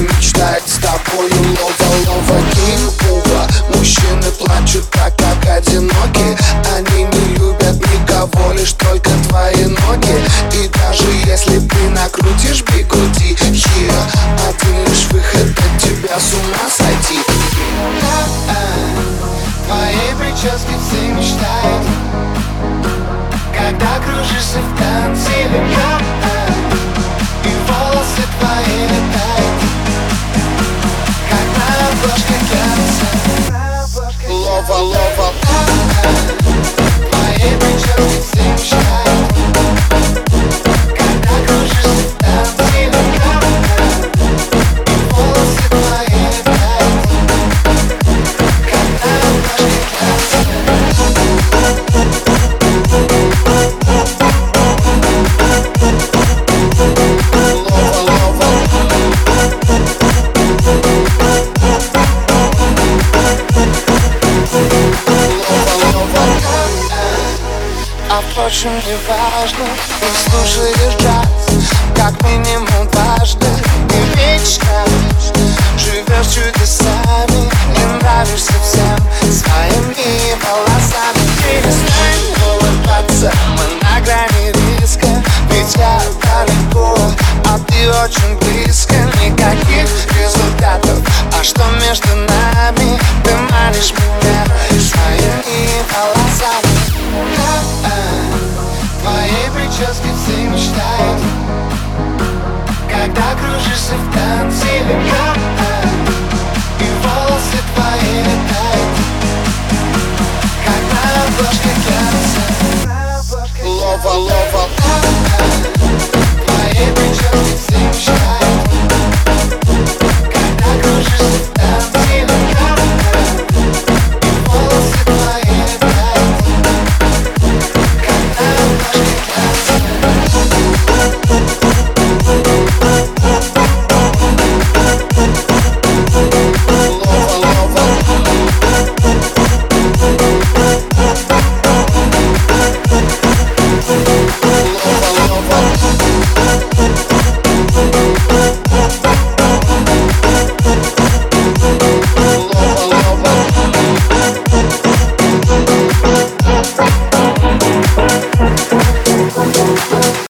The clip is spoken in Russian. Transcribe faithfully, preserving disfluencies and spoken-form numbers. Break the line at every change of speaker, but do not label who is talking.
мечтать с тобою. Лова, лова, кинг-ува. Мужчины плачут так, как одиноки. Они не любят никого, лишь только твои ноги. И даже если ты накрутишь бигуди, yeah, один лишь выход от тебя с ума сойти.
Твоей прическе все мечтают, когда кружишься в танце. И волосы твои летают, как на обложке глянца.
Лова, лова.
Твоей прическе все мечтают, когда кружишься в танце. И волосы твои летают, как на обложке глянца.
А впрочем, не важно, ты слушаешь джаз как минимум дважды. И вечно живешь чудесами.